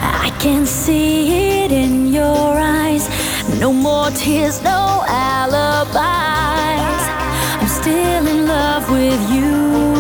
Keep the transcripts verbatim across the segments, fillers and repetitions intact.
I can see it in your eyes. No more tears, no alibis. I'm still in love with you.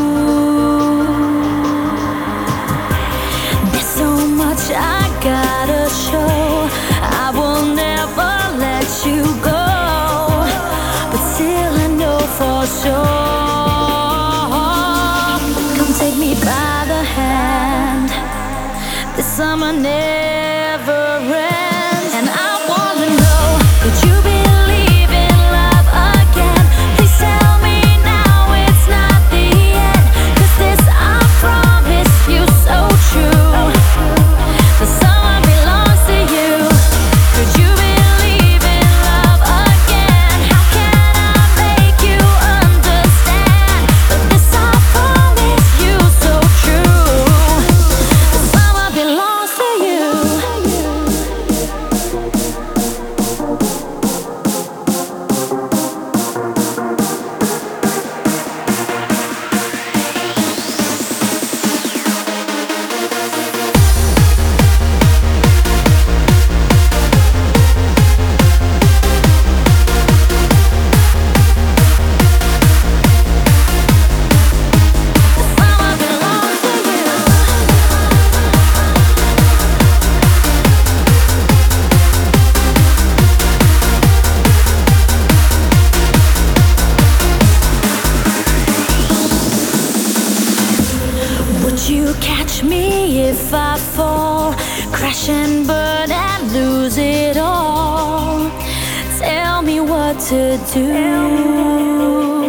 There's so much I gotta show. I will never let you go, but still I know for sure. Come take me by the hand. This summer never ends, and I wanna know, could you believe in love again? Please tell me now it's not the end, 'cause this I promise you so true. The summer belongs to you. Could you believe in love again? How can I make you understand that this I promise you so true? The summer belongs to you. Would you catch me if I fall, crash and burn and lose it all? Tell me what to do.